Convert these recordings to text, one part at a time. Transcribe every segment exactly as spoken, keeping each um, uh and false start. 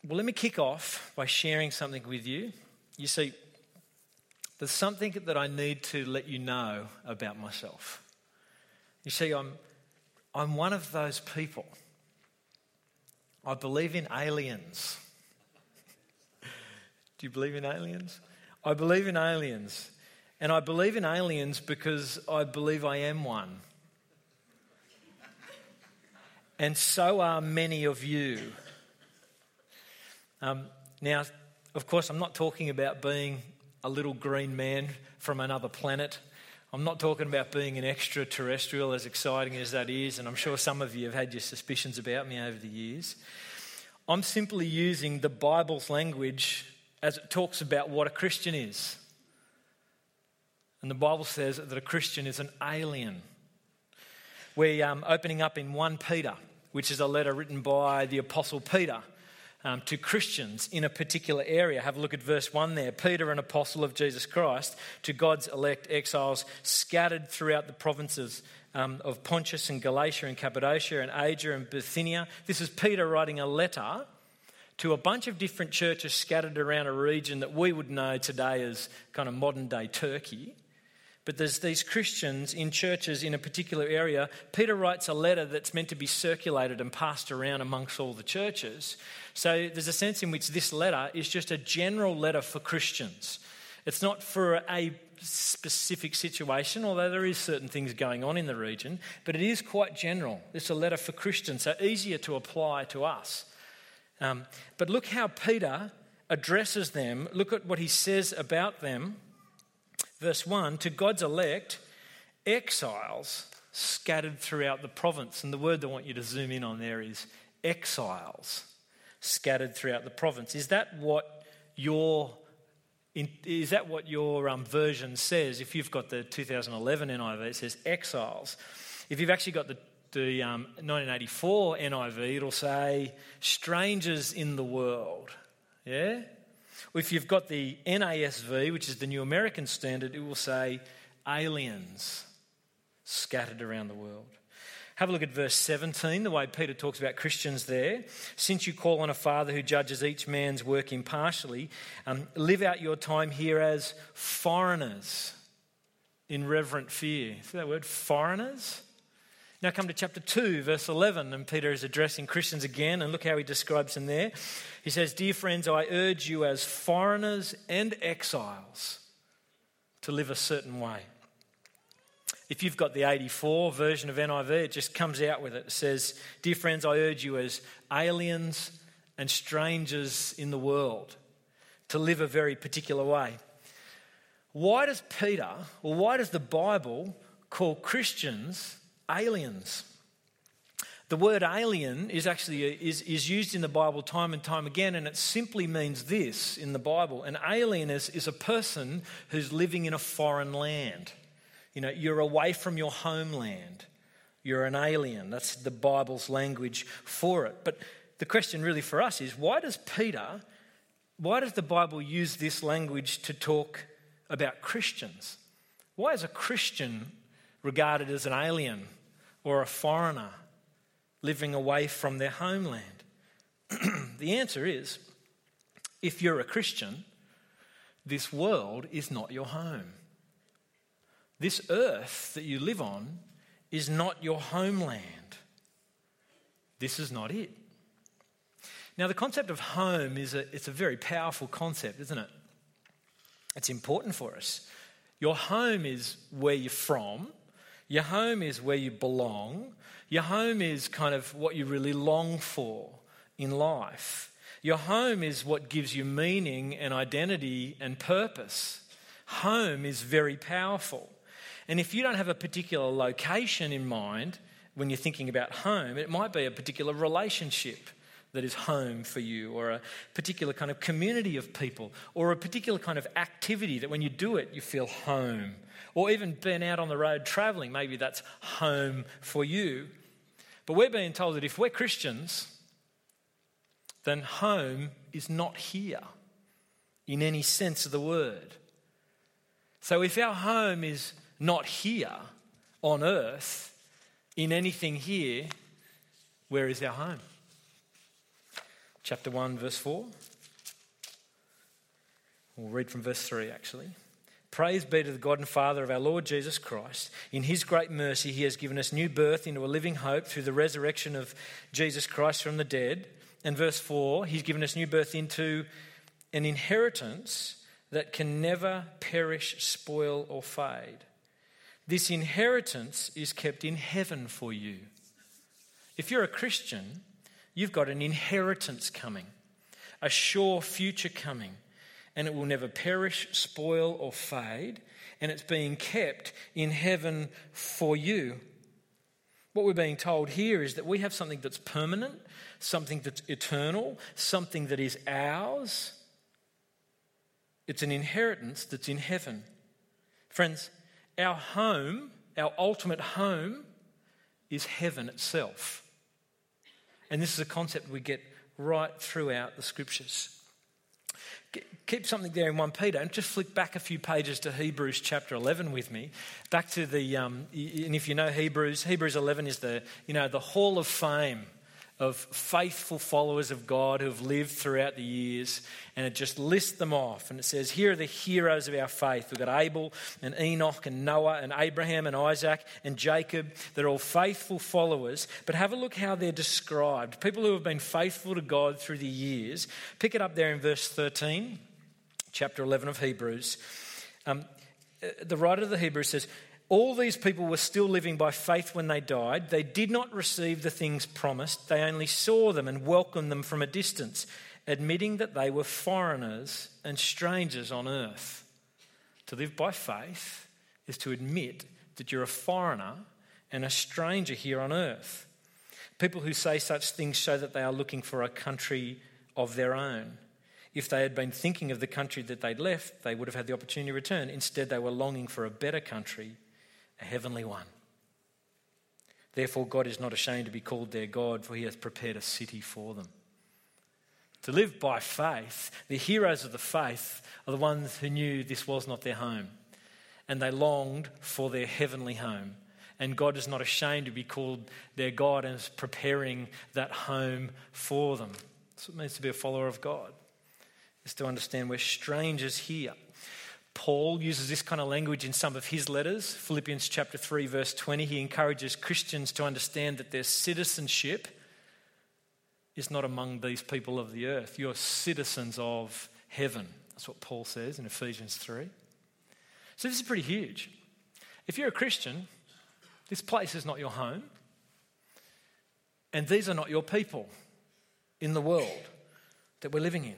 Well, let me kick off by sharing something with you. You see, there's something that I need to let you know about myself. You see, I'm, I'm one of those people. I believe in aliens. Do you believe in aliens? I believe in aliens. And I believe in aliens because I believe I am one. And so are many of you. Um, now, of course, I'm not talking about being a little green man from another planet. I'm not talking about being an extraterrestrial, as exciting as that is, and I'm sure some of you have had your suspicions about me over the years. I'm simply using the Bible's language as it talks about what a Christian is. And the Bible says that a Christian is an alien. We're um, opening up in First Peter, which is a letter written by the Apostle Peter um, to Christians in a particular area. Have a look at verse one there. Peter, an apostle of Jesus Christ, to God's elect exiles scattered throughout the provinces um, of Pontus and Galatia and Cappadocia and Asia and Bithynia. This is Peter writing a letter to a bunch of different churches scattered around a region that we would know today as kind of modern-day Turkey. But there's these Christians in churches in a particular area. Peter writes a letter that's meant to be circulated and passed around amongst all the churches. So there's a sense in which this letter is just a general letter for Christians. It's not for a specific situation, although there is certain things going on in the region, but it is quite general. It's a letter for Christians, so easier to apply to us. Um, but look how Peter addresses them. Look at what he says about them. Verse one, to God's elect, exiles scattered throughout the province. And the word that I want you to zoom in on there is exiles scattered throughout the province. Is that what your, is that what your um, version says? If you've got the two thousand eleven N I V, it says exiles. If you've actually got the The um, nineteen eighty-four N I V, it'll say strangers in the world. Yeah? Or if you've got the N A S V, which is the New American Standard, it will say aliens scattered around the world. Have a look at verse seventeen, the way Peter talks about Christians there. Since you call on a Father who judges each man's work impartially, um, live out your time here as foreigners in reverent fear. See that word, foreigners? Now come to chapter two, verse eleven, and Peter is addressing Christians again, and look how he describes them there. He says, dear friends, I urge you as foreigners and exiles to live a certain way. If you've got the eighty-four version of N I V, it just comes out with it. It says, dear friends, I urge you as aliens and strangers in the world to live a very particular way. Why does Peter, or why does the Bible call Christians aliens? The word alien is actually is, is used in the Bible time and time again, and it simply means this in the Bible. An alien is, is a person who's living in a foreign land. You know, you're away from your homeland. You're an alien. That's the Bible's language for it. But the question really for us is, why does Peter, why does the Bible use this language to talk about Christians? Why is a Christian regarded as an alien or a foreigner living away from their homeland? The answer is, if you're a Christian, this world is not your home. This earth that you live on is not your homeland. This is not it. Now, the concept of home is a, it's a very powerful concept, isn't it? It's important for us. Your home is where you're from. Your home is where you belong. Your home is kind of what you really long for in life. Your home is what gives you meaning and identity and purpose. Home is very powerful. And if you don't have a particular location in mind when you're thinking about home, it might be a particular relationship that is home for you, or a particular kind of community of people, or a particular kind of activity that when you do it, you feel home. Or even being out on the road travelling, maybe that's home for you. But we're being told that if we're Christians, then home is not here in any sense of the word. So if our home is not here on earth, in anything here, where is our home? chapter one, verse four. We'll read from verse three, actually. Praise be to the God and Father of our Lord Jesus Christ. In his great mercy, he has given us new birth into a living hope through the resurrection of Jesus Christ from the dead. And verse four, he's given us new birth into an inheritance that can never perish, spoil, or fade. This inheritance is kept in heaven for you. If you're a Christian, you've got an inheritance coming, a sure future coming, and it will never perish, spoil, or fade, and it's being kept in heaven for you. What we're being told here is that we have something that's permanent, something that's eternal, something that is ours. It's an inheritance that's in heaven. Friends, our home, our ultimate home, is heaven itself. And this is a concept we get right throughout the scriptures. Keep something there in First Peter and just flick back a few pages to Hebrews chapter eleven with me. Back to the, um, and if you know Hebrews, Hebrews eleven is the, you know, the hall of fame of faithful followers of God who have lived throughout the years, and it just lists them off. And it says, here are the heroes of our faith. We've got Abel and Enoch and Noah and Abraham and Isaac and Jacob. They're all faithful followers, but have a look how they're described. People who have been faithful to God through the years. Pick it up there in verse thirteen, chapter eleven of Hebrews. Um, the writer of the Hebrews says, all these people were still living by faith when they died. They did not receive the things promised. They only saw them and welcomed them from a distance, admitting that they were foreigners and strangers on earth. To live by faith is to admit that you're a foreigner and a stranger here on earth. People who say such things show that they are looking for a country of their own. If they had been thinking of the country that they'd left, they would have had the opportunity to return. Instead, they were longing for a better country, a heavenly one. Therefore, God is not ashamed to be called their God, for he has prepared a city for them. To live by faith, the heroes of the faith are the ones who knew this was not their home, and they longed for their heavenly home. And God is not ashamed to be called their God and is preparing that home for them. That's what it means to be a follower of God, is to understand we're strangers here. Paul uses this kind of language in some of his letters. Philippians chapter three, verse twenty, he encourages Christians to understand that their citizenship is not among these people of the earth. You're citizens of heaven. That's what Paul says in Ephesians three. So this is pretty huge. If you're a Christian, this place is not your home, and these are not your people in the world that we're living in.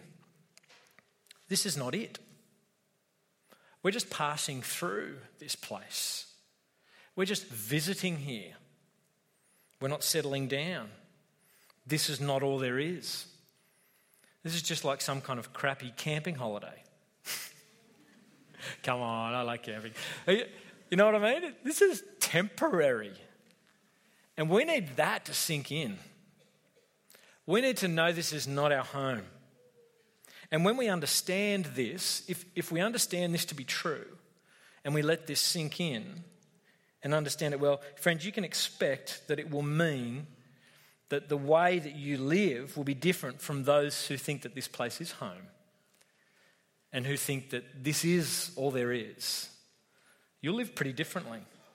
This is not it. We're just passing through this place. We're just visiting here. We're not settling down. This is not all there is. This is just like some kind of crappy camping holiday. Come on, I like camping. You know what I mean? This is temporary. And we need that to sink in. We need to know this is not our home. And when we understand this, if, if we understand this to be true, and we let this sink in and understand it well, friends, you can expect that it will mean that the way that you live will be different from those who think that this place is home and who think that this is all there is. You'll live pretty differently.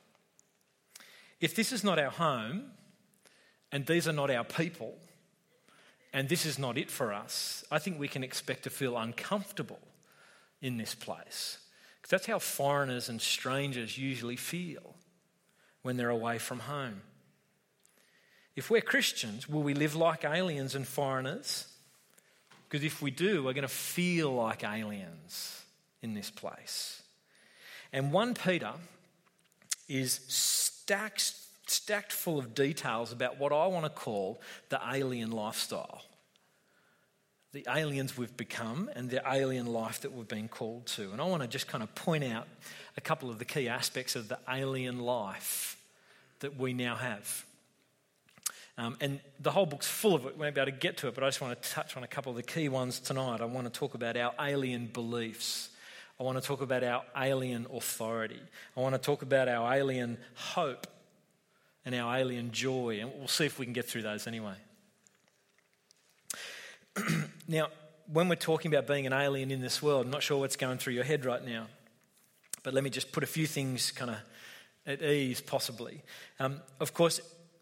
If this is not our home, and these are not our people, and this is not it for us, I think we can expect to feel uncomfortable in this place. Because that's how foreigners and strangers usually feel when they're away from home. If we're Christians, will we live like aliens and foreigners? Because if we do, we're going to feel like aliens in this place. And First Peter is stacked stacked full of details about what I want to call the alien lifestyle. The aliens we've become and the alien life that we've been called to. And I want to just kind of point out a couple of the key aspects of the alien life that we now have. Um, and the whole book's full of it. We won't be able to get to it, but I just want to touch on a couple of the key ones tonight. I want to talk about our alien beliefs. I want to talk about our alien authority. I want to talk about our alien hope and our alien joy. And we'll see if we can get through those anyway. Now, when we're talking about being an alien in this world, I'm not sure what's going through your head right now, but let me just put a few things kind of at ease, possibly. Um, of course,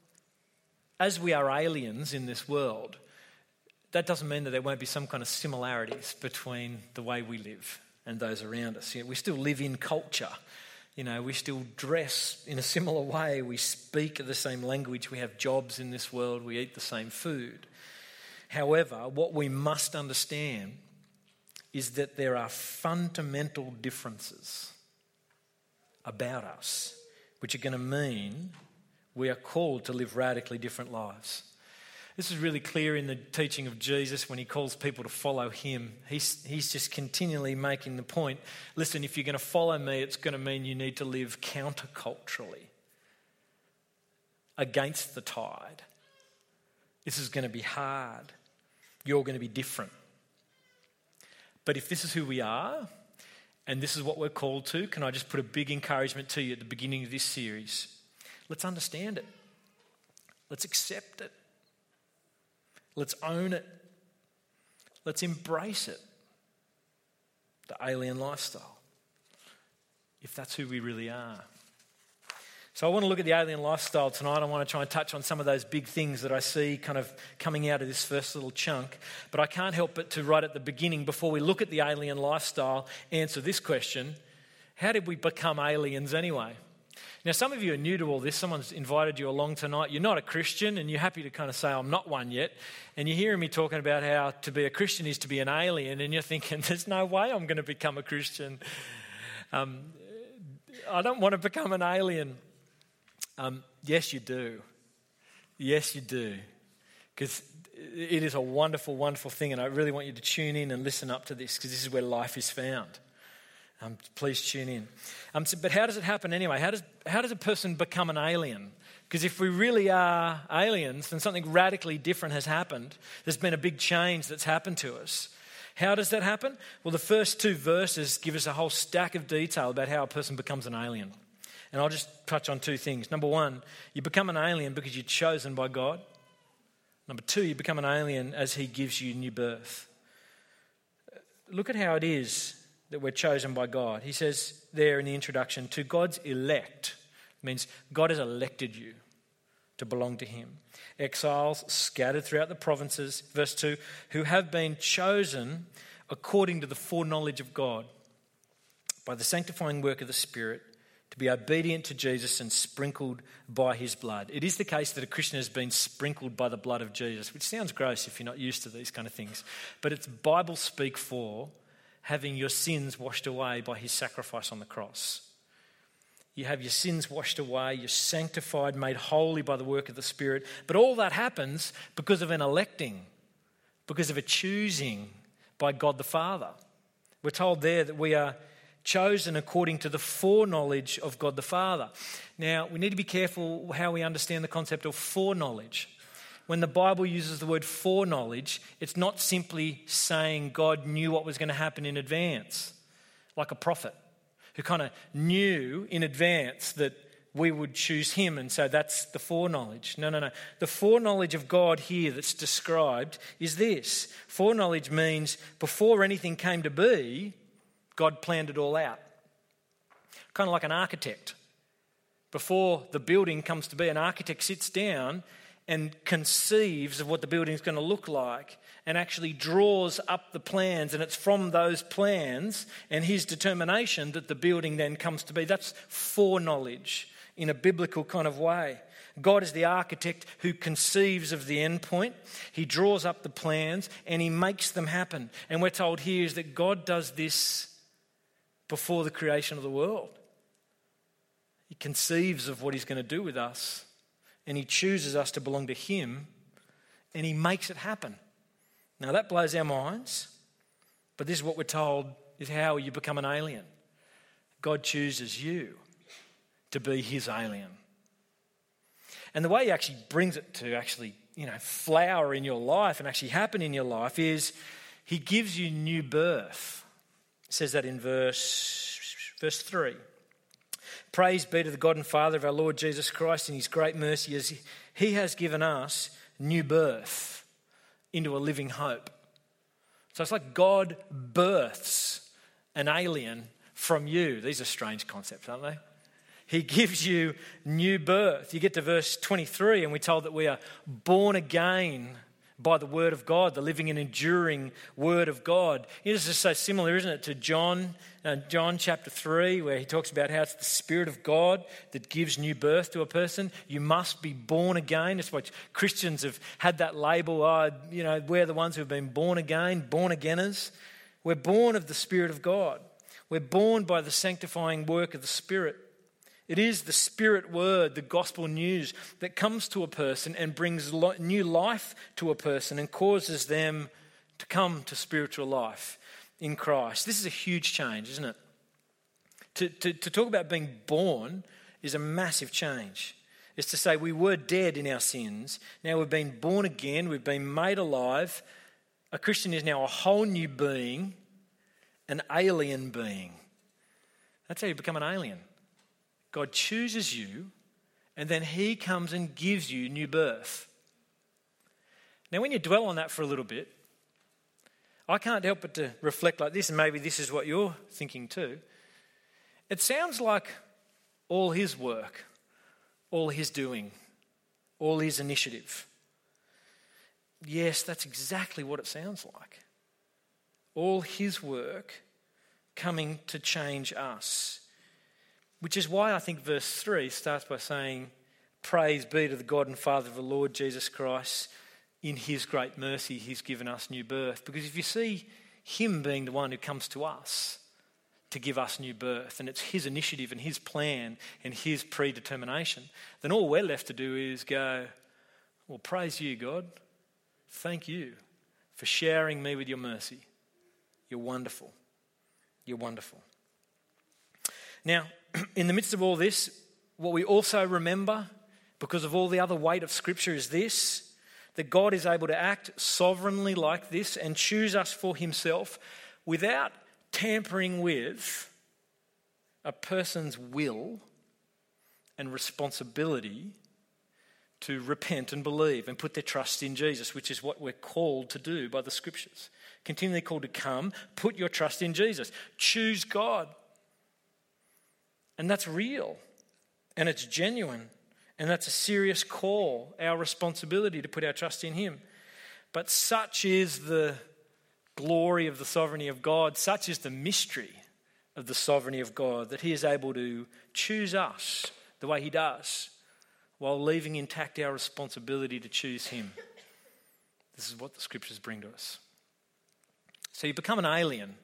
as we are aliens in this world, that doesn't mean that there won't be some kind of similarities between the way we live and those around us. You know, we still live in culture. You know, we still dress in a similar way. We speak the same language. We have jobs in this world. We eat the same food. However, what we must understand is that there are fundamental differences about us, which are going to mean we are called to live radically different lives. This is really clear in the teaching of Jesus when he calls people to follow him. He's, he's just continually making the point, listen, if you're going to follow me, it's going to mean you need to live counterculturally, against the tide. This is going to be hard. You're going to be different. But if this is who we are, and this is what we're called to, can I just put a big encouragement to you at the beginning of this series? Let's understand it. Let's accept it. Let's own it. Let's embrace it. The alien lifestyle. If that's who we really are. So I want to look at the alien lifestyle tonight. I want to try and touch on some of those big things that I see kind of coming out of this first little chunk. But I can't help but to, right at the beginning, before we look at the alien lifestyle, answer this question. How did we become aliens anyway? Now, some of you are new to all this. Someone's invited you along tonight. You're not a Christian and you're happy to kind of say, I'm not one yet. And you're hearing me talking about how to be a Christian is to be an alien. And you're thinking, there's no way I'm going to become a Christian. Um, I don't want to become an alien. Um, yes, you do. Yes, you do. Because it is a wonderful, wonderful thing. And I really want you to tune in and listen up to this, because this is where life is found. Um, please tune in. Um, so, but how does it happen anyway? How does how does a person become an alien? Because if we really are aliens, then something radically different has happened. There's been a big change that's happened to us. How does that happen? Well, the first two verses give us a whole stack of detail about how a person becomes an alien. And I'll just touch on two things. Number one, you become an alien because you're chosen by God. Number two, you become an alien as he gives you new birth. Look at how it is that we're chosen by God. He says there in the introduction, to God's elect, means God has elected you to belong to him. Exiles scattered throughout the provinces, verse two, who have been chosen according to the foreknowledge of God by the sanctifying work of the Spirit, to be obedient to Jesus and sprinkled by his blood. It is the case that a Christian has been sprinkled by the blood of Jesus, which sounds gross if you're not used to these kind of things. But it's Bible speak for having your sins washed away by his sacrifice on the cross. You have your sins washed away, you're sanctified, made holy by the work of the Spirit. But all that happens because of an electing, because of a choosing by God the Father. We're told there that we are chosen according to the foreknowledge of God the Father. Now, we need to be careful how we understand the concept of foreknowledge. When the Bible uses the word foreknowledge, it's not simply saying God knew what was going to happen in advance, like a prophet who kind of knew in advance that we would choose him, and so that's the foreknowledge. No, no, no. The foreknowledge of God here that's described is this. Foreknowledge means before anything came to be, God planned it all out. Kind of like an architect. Before the building comes to be, an architect sits down and conceives of what the building is going to look like and actually draws up the plans, and it's from those plans and his determination that the building then comes to be. That's foreknowledge in a biblical kind of way. God is the architect who conceives of the end point. He draws up the plans and he makes them happen. And we're told here is that God does this before the creation of the world. He conceives of what he's going to do with us, and he chooses us to belong to him, and he makes it happen. Now that blows our minds, but this is what we're told is how you become an alien. God chooses you to be his alien. And the way he actually brings it to actually, you know, flower in your life and actually happen in your life is he gives you new birth. It says that in verse, verse three. Praise be to the God and Father of our Lord Jesus Christ in his great mercy as he has given us new birth into a living hope So it's like God births an alien from you. These are strange concepts, aren't they? He gives you new birth. You get to verse twenty-three and we're told that we are born again by the word of God, the living and enduring word of God. This is so similar, isn't it, to John, uh, John chapter three, where he talks about how it's the Spirit of God that gives new birth to a person. You must be born again. That's why Christians have had that label, oh, you know, we're the ones who have been born again, born againers. We're born of the Spirit of God. We're born by the sanctifying work of the Spirit. It is the Spirit word, the gospel news, that comes to a person and brings new life to a person and causes them to come to spiritual life in Christ. This is a huge change, isn't it? To, to, to talk about being born is a massive change. It's to say we were dead in our sins. Now we've been born again. We've been made alive. A Christian is now a whole new being, an alien being. That's how you become an alien. God chooses you and then he comes and gives you new birth. Now when you dwell on that for a little bit, I can't help but to reflect like this, and maybe this is what you're thinking too. It sounds like all his work, all his doing, all his initiative. Yes, that's exactly what it sounds like. All his work coming to change us. Which is why I think verse three starts by saying, praise be to the God and Father of the Lord Jesus Christ. In his great mercy, he's given us new birth. Because if you see him being the one who comes to us to give us new birth, and it's his initiative and his plan and his predetermination, then all we're left to do is go, well, praise you, God. Thank you for sharing me with your mercy. You're wonderful. You're wonderful. Now, in the midst of all this, what we also remember, because of all the other weight of Scripture, is this, that God is able to act sovereignly like this and choose us for himself without tampering with a person's will and responsibility to repent and believe and put their trust in Jesus, which is what we're called to do by the Scriptures. Continually called to come, put your trust in Jesus. Choose God. And that's real, and it's genuine, and that's a serious call, our responsibility to put our trust in him. But such is the glory of the sovereignty of God, such is the mystery of the sovereignty of God, that he is able to choose us the way he does, while leaving intact our responsibility to choose him. This is what the Scriptures bring to us. So you become an alien.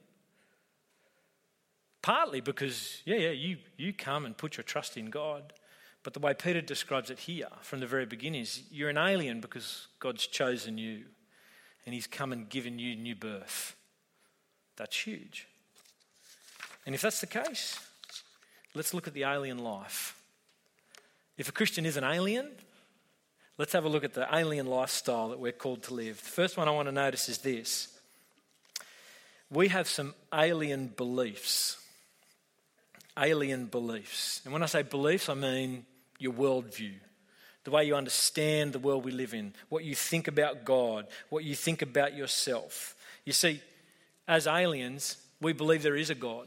Partly because, yeah, yeah, you, you come and put your trust in God. But the way Peter describes it here from the very beginning is you're an alien because God's chosen you and he's come and given you new birth. That's huge. And if that's the case, let's look at the alien life. If a Christian is an alien, let's have a look at the alien lifestyle that we're called to live. The first one I want to notice is this. We have some alien beliefs. Alien beliefs. And when I say beliefs, I mean your worldview, the way you understand the world we live in, what you think about God, what you think about yourself. You see, as aliens, we believe there is a God.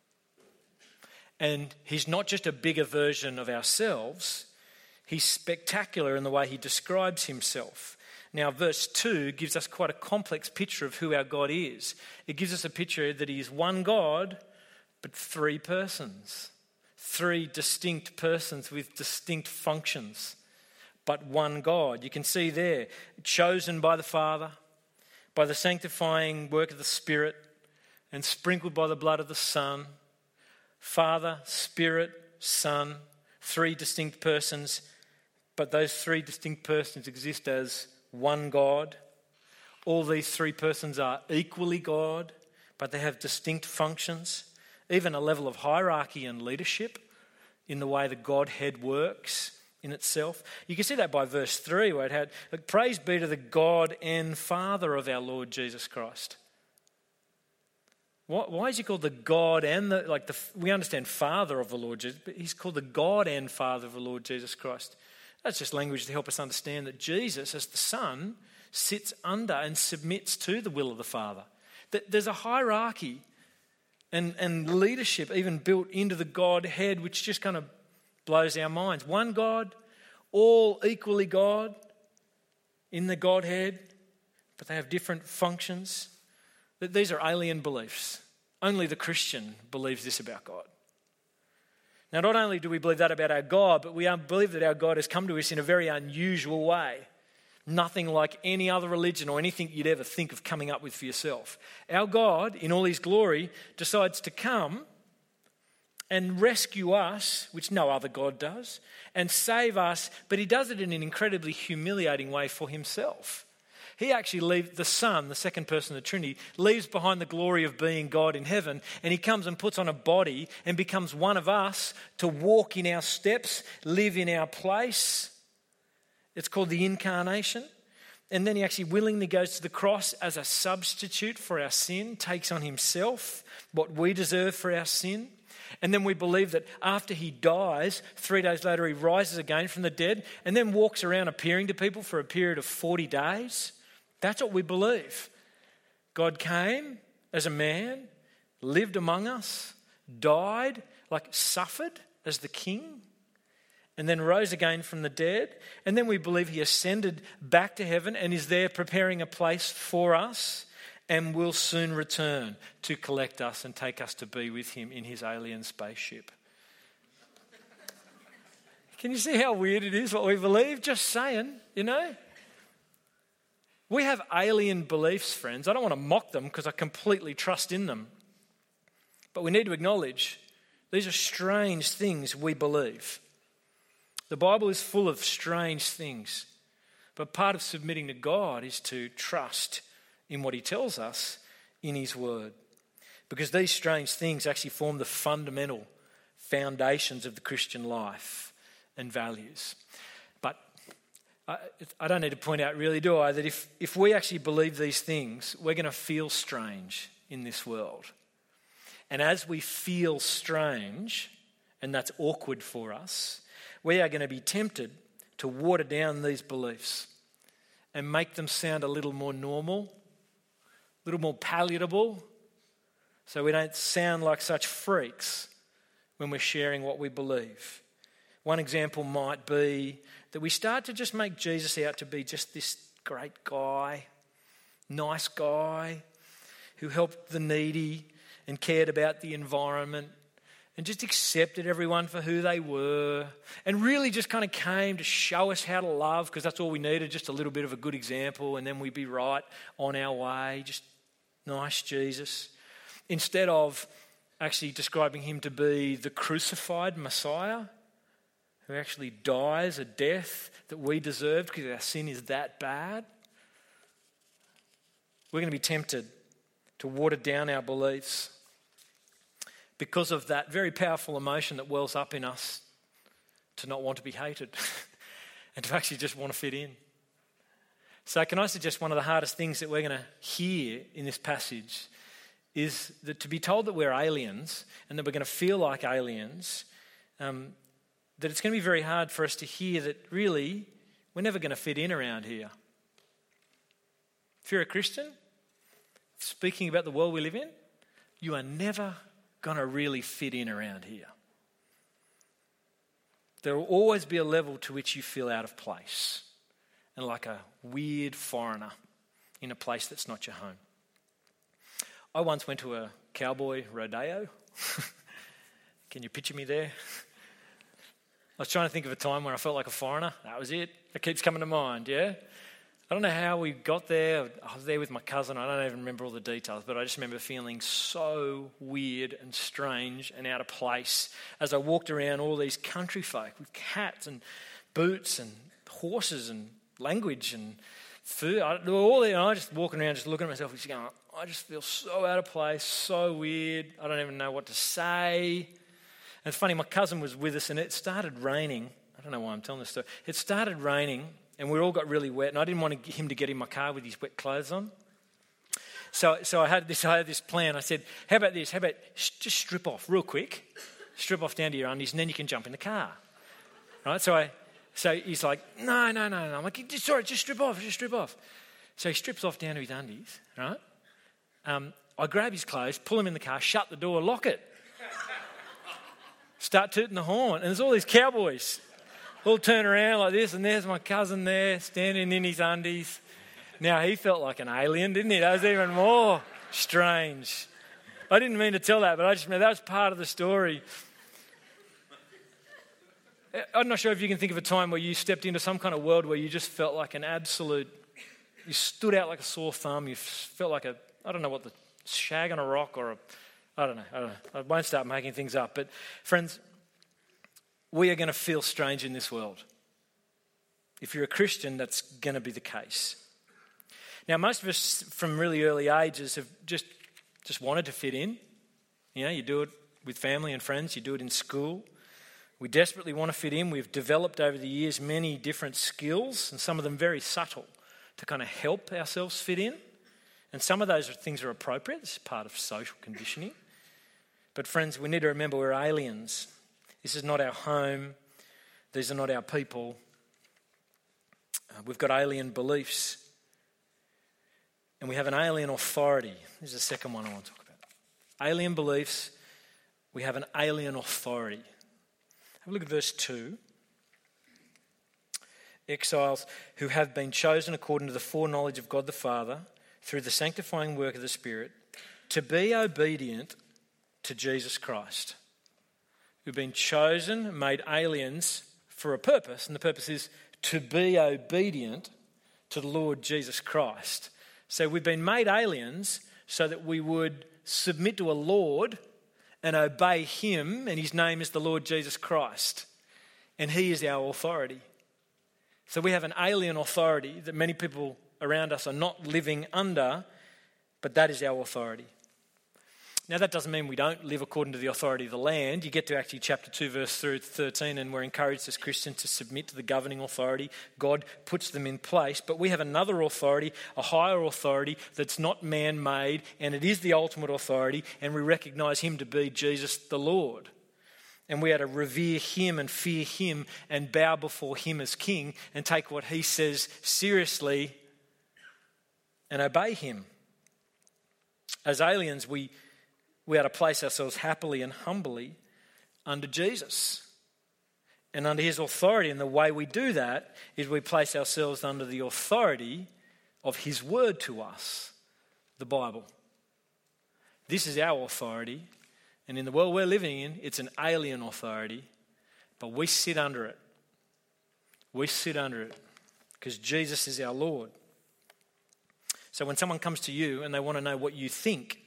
And he's not just a bigger version of ourselves, he's spectacular in the way he describes himself. Now, verse two gives us quite a complex picture of who our God is. It gives us a picture that he is one God, but three persons. Three distinct persons with distinct functions, but one God. You can see there, chosen by the Father, by the sanctifying work of the Spirit, and sprinkled by the blood of the Son. Father, Spirit, Son, three distinct persons, but those three distinct persons exist as one God. All these three persons are equally God, but they have distinct functions, even a level of hierarchy and leadership in the way the Godhead works in itself. You can see that by verse three, where it had, praise be to the God and Father of our Lord Jesus Christ. Why is he called the God and the, like the, we understand Father of the Lord Jesus, but he's called the God and Father of the Lord Jesus Christ. That's just language to help us understand that Jesus, as the Son, sits under and submits to the will of the Father. That there's a hierarchy and, and leadership even built into the Godhead, which just kind of blows our minds. One God, all equally God in the Godhead, but they have different functions. These are alien beliefs. Only the Christian believes this about God. Now, not only do we believe that about our God, but we believe that our God has come to us in a very unusual way. Nothing like any other religion or anything you'd ever think of coming up with for yourself. Our God, in all his glory, decides to come and rescue us, which no other God does, and save us, but he does it in an incredibly humiliating way for himself. He actually leaves the Son, the second person of the Trinity, leaves behind the glory of being God in heaven, and he comes and puts on a body and becomes one of us to walk in our steps, live in our place. It's called the incarnation. And then he actually willingly goes to the cross as a substitute for our sin, takes on himself what we deserve for our sin. And then we believe that after he dies, three days later he rises again from the dead and then walks around appearing to people for a period of forty days. That's what we believe. God came as a man, lived among us, died, like suffered as the king, and then rose again from the dead. And then we believe he ascended back to heaven and is there preparing a place for us and will soon return to collect us and take us to be with him in his alien spaceship. Can you see how weird it is what we believe? Just saying, you know. We have alien beliefs, friends. I don't want to mock them because I completely trust in them. But we need to acknowledge these are strange things we believe. The Bible is full of strange things. But part of submitting to God is to trust in what he tells us in his word. Because these strange things actually form the fundamental foundations of the Christian life and values. But I, I don't need to point out really, do I, that if, if we actually believe these things, we're going to feel strange in this world. And as we feel strange, and that's awkward for us, we are going to be tempted to water down these beliefs and make them sound a little more normal, a little more palatable, so we don't sound like such freaks when we're sharing what we believe. One example might be that we start to just make Jesus out to be just this great guy, nice guy, who helped the needy and cared about the environment and just accepted everyone for who they were and really just kind of came to show us how to love, because that's all we needed, just a little bit of a good example, and then we'd be right on our way. Just nice Jesus. Instead of actually describing him to be the crucified Messiah who actually dies a death that we deserved because our sin is that bad, we're going to be tempted to water down our beliefs because of that very powerful emotion that wells up in us to not want to be hated and to actually just want to fit in. So can I suggest one of the hardest things that we're going to hear in this passage is that to be told that we're aliens and that we're going to feel like aliens, um, that it's going to be very hard for us to hear that really we're never going to fit in around here. If you're a Christian, speaking about the world we live in, you are never going to really fit in around here. There will always be a level to which you feel out of place and like a weird foreigner in a place that's not your home. I once went to a cowboy rodeo. Can you picture me there? I was trying to think of a time where I felt like a foreigner. That was it. It keeps coming to mind, yeah? I don't know how we got there. I was there with my cousin. I don't even remember all the details, but I just remember feeling so weird and strange and out of place as I walked around all these country folk with hats and boots and horses and language and food. I, all there, and I just walking around just looking at myself and just going, I just feel so out of place, so weird. I don't even know what to say. And it's funny, my cousin was with us and it started raining. I don't know why I'm telling this story. It started raining and we all got really wet and I didn't want him to get in my car with his wet clothes on. So so I had this I had this plan. I said, how about this? How about just strip off real quick, strip off down to your undies and then you can jump in the car. Right? So I so he's like, no, no, no, no. I'm like, sorry, just strip off, just strip off. So he strips off down to his undies, right? Um, I grab his clothes, pull him in the car, shut the door, lock it. Start tooting the horn. And there's all these cowboys all turn around like this, and there's my cousin there standing in his undies. Now, he felt like an alien, didn't he? That was even more strange. I didn't mean to tell that, but I just mean that was part of the story. I'm not sure if you can think of a time where you stepped into some kind of world where you just felt like an absolute, you stood out like a sore thumb, you felt like a, I don't know what, the shag on a rock or a, I don't know, I don't know. I won't start making things up. But friends, we are going to feel strange in this world. If you're a Christian, that's going to be the case. Now, most of us from really early ages have just, just wanted to fit in. You know, you do it with family and friends, you do it in school. We desperately want to fit in. We've developed over the years many different skills, and some of them very subtle, to kind of help ourselves fit in. And some of those things are appropriate. This is part of social conditioning. But friends, we need to remember we're aliens. This is not our home. These are not our people. Uh, we've got alien beliefs. And we have an alien authority. This is the second one I want to talk about. Alien beliefs. We have an alien authority. Have a look at verse two. Exiles who have been chosen according to the foreknowledge of God the Father through the sanctifying work of the Spirit to be obedient to Jesus Christ. Who've been chosen, made aliens for a purpose, and the purpose is to be obedient to the Lord Jesus Christ. So we've been made aliens so that we would submit to a Lord and obey him, and his name is the Lord Jesus Christ. And he is our authority. So we have an alien authority that many people around us are not living under, but that is our authority. Now, that doesn't mean we don't live according to the authority of the land. You get to actually chapter two, verse thirteen, and we're encouraged as Christians to submit to the governing authority. God puts them in place, but we have another authority, a higher authority that's not man-made, and it is the ultimate authority, and we recognise him to be Jesus the Lord. And we are to revere him and fear him and bow before him as king and take what he says seriously and obey him. As aliens, we... We are to place ourselves happily and humbly under Jesus and under his authority. And the way we do that is we place ourselves under the authority of his word to us, the Bible. This is our authority. And in the world we're living in, it's an alien authority, but we sit under it. We sit under it because Jesus is our Lord. So when someone comes to you and they want to know what you think,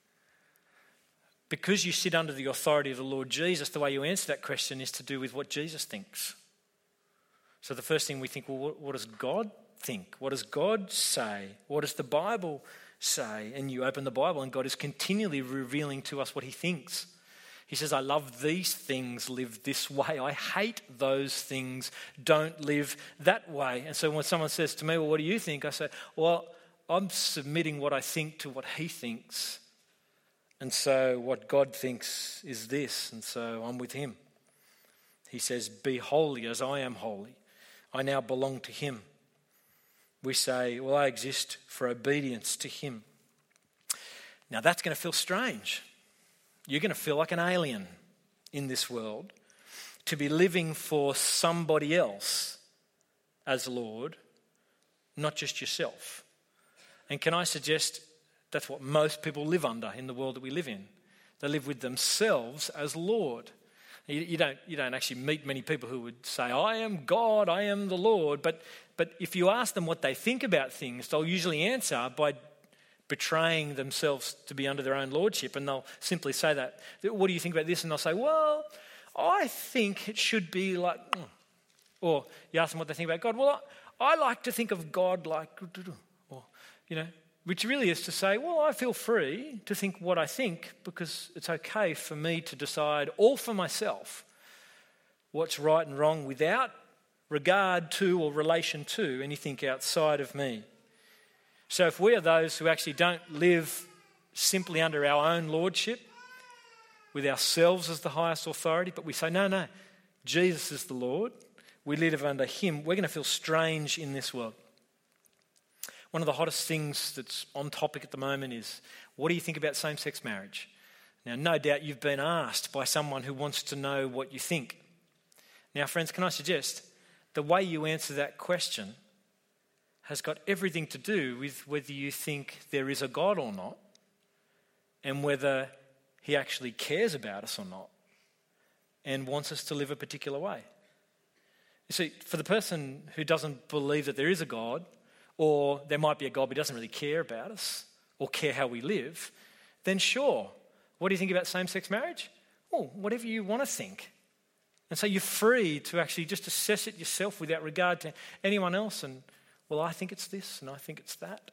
because you sit under the authority of the Lord Jesus, the way you answer that question is to do with what Jesus thinks. So the first thing we think, well, what, what does God think? What does God say? What does the Bible say? And you open the Bible and God is continually revealing to us what he thinks. He says, I love these things, live this way. I hate those things, don't live that way. And so when someone says to me, well, what do you think? I say, well, I'm submitting what I think to what he thinks. And so what God thinks is this, and so I'm with him. He says, be holy as I am holy. I now belong to him. We say, well, I exist for obedience to him. Now that's going to feel strange. You're going to feel like an alien in this world to be living for somebody else as Lord, not just yourself. And can I suggest that's what most people live under in the world that we live in. They live with themselves as Lord. You, you don't, you don't actually meet many people who would say, I am God, I am the Lord. But, but if you ask them what they think about things, they'll usually answer by betraying themselves to be under their own lordship. And they'll simply say that, what do you think about this? And they'll say, well, I think it should be like... Or you ask them what they think about God. Well, I, I like to think of God like... Or, you know... Which really is to say, well, I feel free to think what I think because it's okay for me to decide all for myself what's right and wrong without regard to or relation to anything outside of me. So if we are those who actually don't live simply under our own lordship, with ourselves as the highest authority, but we say, no, no, Jesus is the Lord, we live under him, we're going to feel strange in this world. One of the hottest things that's on topic at the moment is what do you think about same-sex marriage? Now, no doubt you've been asked by someone who wants to know what you think. Now, friends, can I suggest the way you answer that question has got everything to do with whether you think there is a God or not, and whether he actually cares about us or not, and wants us to live a particular way. You see, for the person who doesn't believe that there is a God, or there might be a God but doesn't really care about us or care how we live, then sure, what do you think about same-sex marriage? Oh, whatever you want to think. And so you're free to actually just assess it yourself without regard to anyone else. And, well, I think it's this and I think it's that.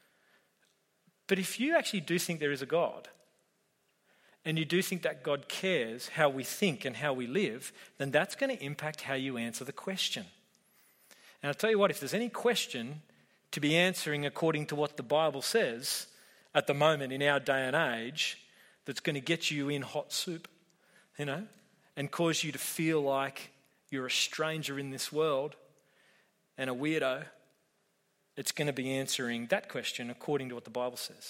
But if you actually do think there is a God, and you do think that God cares how we think and how we live, then that's going to impact how you answer the question. And I'll tell you what, if there's any question to be answering according to what the Bible says at the moment in our day and age, that's going to get you in hot soup, you know, and cause you to feel like you're a stranger in this world and a weirdo, it's going to be answering that question according to what the Bible says.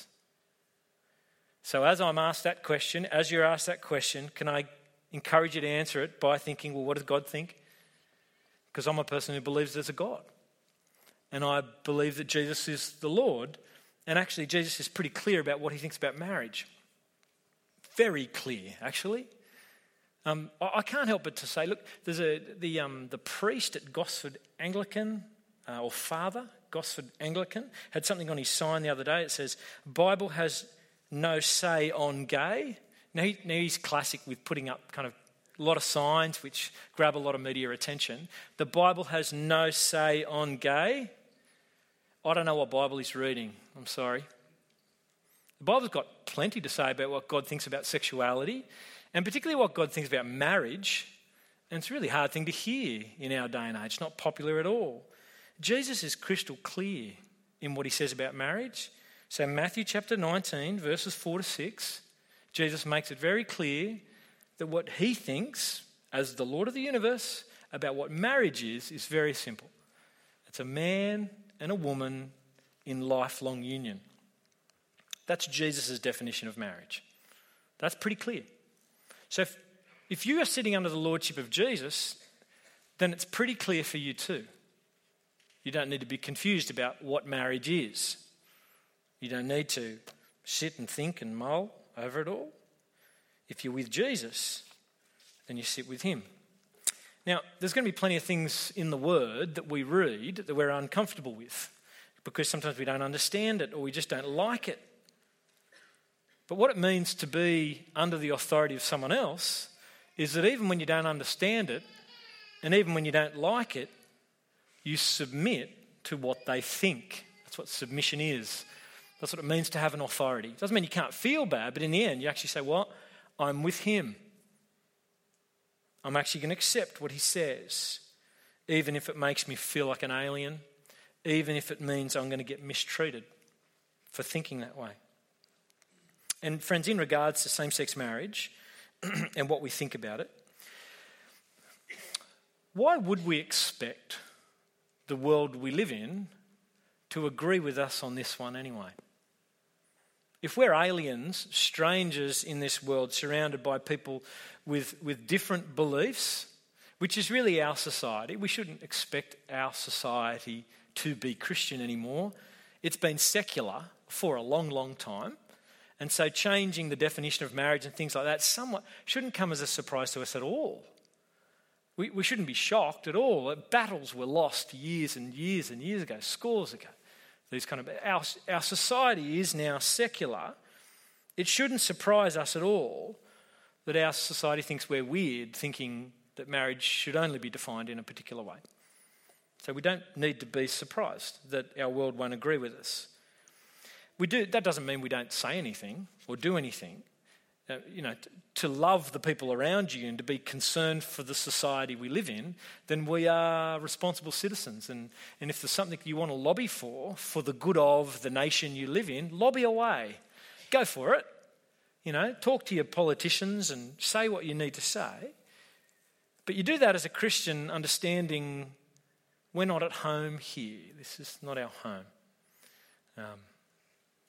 So as I'm asked that question, as you're asked that question, can I encourage you to answer it by thinking, well, what does God think? Because I'm a person who believes there's a God. And I believe that Jesus is the Lord. And actually, Jesus is pretty clear about what he thinks about marriage. Very clear, actually. Um, I, I can't help but to say, look, there's a the um, the priest at Gosford Anglican, uh, or father, Gosford Anglican, had something on his sign the other day. It says, Bible has no say on gay. Now, he, now he's classic with putting up kind of a lot of signs which grab a lot of media attention. The Bible has no say on gay. I don't know what Bible he's reading. I'm sorry. The Bible's got plenty to say about what God thinks about sexuality, and particularly what God thinks about marriage. And it's a really hard thing to hear in our day and age. It's not popular at all. Jesus is crystal clear in what he says about marriage. So Matthew chapter nineteen, verses four to six, Jesus makes it very clear that what he thinks, as the Lord of the universe, about what marriage is, is very simple. It's a man and a woman in lifelong union. That's Jesus' definition of marriage. That's pretty clear. So if, if you are sitting under the lordship of Jesus, then it's pretty clear for you too. You don't need to be confused about what marriage is. You don't need to sit and think and mull over it all. If you're with Jesus, then you sit with him. Now, there's going to be plenty of things in the Word that we read that we're uncomfortable with because sometimes we don't understand it or we just don't like it. But what it means to be under the authority of someone else is that even when you don't understand it and even when you don't like it, you submit to what they think. That's what submission is. That's what it means to have an authority. It doesn't mean you can't feel bad, but in the end, you actually say, well, I'm with him. I'm actually going to accept what he says, even if it makes me feel like an alien, even if it means I'm going to get mistreated for thinking that way. And friends, in regards to same-sex marriage and what we think about it, why would we expect the world we live in to agree with us on this one anyway? If we're aliens, strangers in this world, surrounded by people with, with different beliefs, which is really our society, we shouldn't expect our society to be Christian anymore. It's been secular for a long, long time. And so changing the definition of marriage and things like that somewhat shouldn't come as a surprise to us at all. We, we shouldn't be shocked at all. Battles were lost years and years and years ago, scores ago. These kind of our, our society is now secular. It shouldn't surprise us at all that our society thinks we're weird, thinking that marriage should only be defined in a particular way. So we don't need to be surprised that our world won't agree with us. We do. That doesn't mean we don't say anything or do anything. Uh, you know, t- to love the people around you and to be concerned for the society we live in, then we are responsible citizens. And, and if there's something you want to lobby for, for the good of the nation you live in, lobby away. Go for it. You know, talk to your politicians and say what you need to say. But you do that as a Christian, understanding we're not at home here. This is not our home. Um,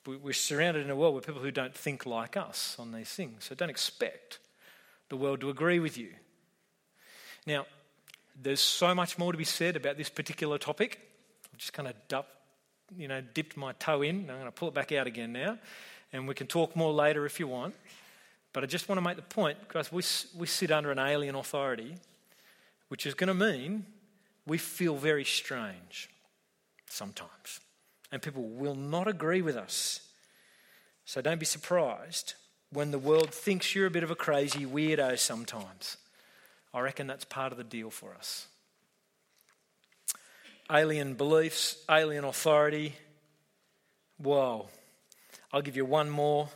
We're surrounded in a world with people who don't think like us on these things. So don't expect the world to agree with you. Now, there's so much more to be said about this particular topic. I've just kind of dup, you know, dipped my toe in. I'm going to pull it back out again now. And we can talk more later if you want. But I just want to make the point, because we, we sit under an alien authority, which is going to mean we feel very strange sometimes. And people will not agree with us. So don't be surprised when the world thinks you're a bit of a crazy weirdo sometimes. I reckon that's part of the deal for us. Alien beliefs, alien authority. Whoa. I'll give you one more.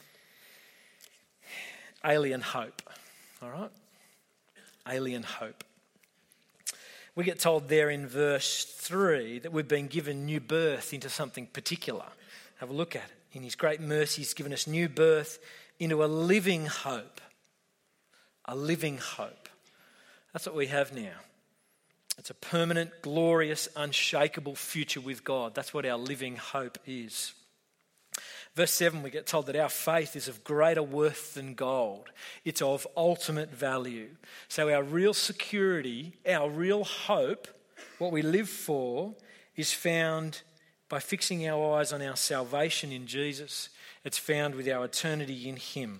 Alien hope. All right? Alien hope. We get told there in verse three that we've been given new birth into something particular. Have a look at it. In his great mercy, he's given us new birth into a living hope. A living hope. That's what we have now. It's a permanent, glorious, unshakable future with God. That's what our living hope is. Verse seven, we get told that our faith is of greater worth than gold. It's of ultimate value. So our real security, our real hope, what we live for, is found by fixing our eyes on our salvation in Jesus. It's found with our eternity in him.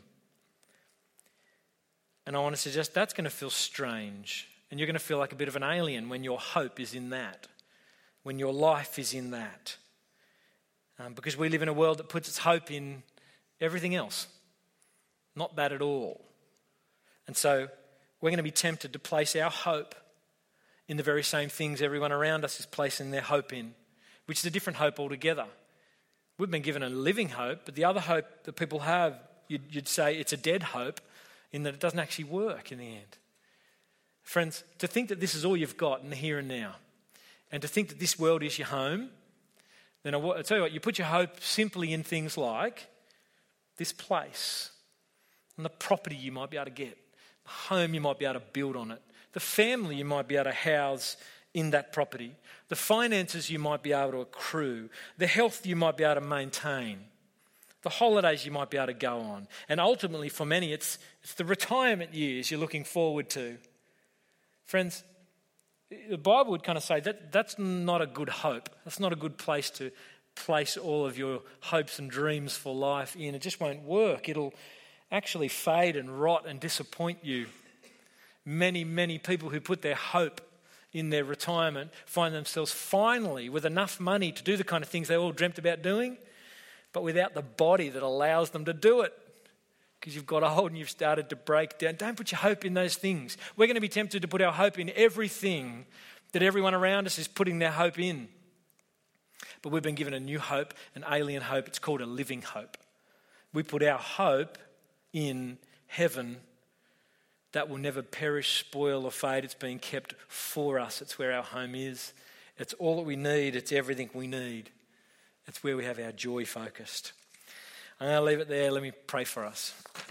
And I want to suggest that's going to feel strange. And you're going to feel like a bit of an alien when your hope is in that. When your life is in that. Um, because we live in a world that puts its hope in everything else. Not that at all. And so we're going to be tempted to place our hope in the very same things everyone around us is placing their hope in, which is a different hope altogether. We've been given a living hope, but the other hope that people have, you'd, you'd say it's a dead hope in that it doesn't actually work in the end. Friends, to think that this is all you've got in the here and now, and to think that this world is your home, then I'll tell you what, you put your hope simply in things like this place, and the property you might be able to get, the home you might be able to build on it, the family you might be able to house in that property, the finances you might be able to accrue, the health you might be able to maintain, the holidays you might be able to go on. And ultimately for many, it's, it's the retirement years you're looking forward to. Friends, the Bible would kind of say that that's not a good hope. That's not a good place to place all of your hopes and dreams for life in. It just won't work. It'll actually fade and rot and disappoint you. Many, many people who put their hope in their retirement find themselves finally with enough money to do the kind of things they all dreamt about doing, but without the body that allows them to do it. Because you've got old and you've started to break down. Don't put your hope in those things. We're going to be tempted to put our hope in everything that everyone around us is putting their hope in. But we've been given a new hope, an alien hope. It's called a living hope. We put our hope in heaven that will never perish, spoil or fade. It's being kept for us. It's where our home is. It's all that we need. It's everything we need. It's where we have our joy focused. I'm going to leave it there. Let me pray for us.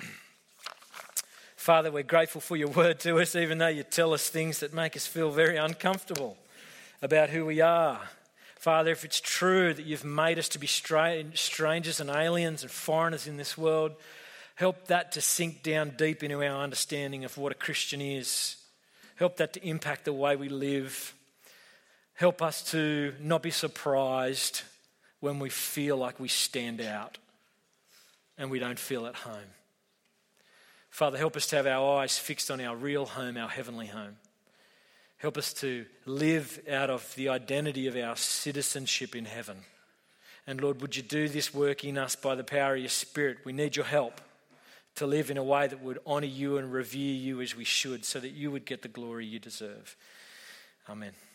Father, we're grateful for your word to us, even though you tell us things that make us feel very uncomfortable about who we are. Father, if it's true that you've made us to be strangers and aliens and foreigners in this world, help that to sink down deep into our understanding of what a Christian is. Help that to impact the way we live. Help us to not be surprised when we feel like we stand out and we don't feel at home. Father, help us to have our eyes fixed on our real home, our heavenly home. Help us to live out of the identity of our citizenship in heaven. And Lord, would you do this work in us by the power of your Spirit? We need your help to live in a way that would honour you and revere you as we should, so that you would get the glory you deserve. Amen.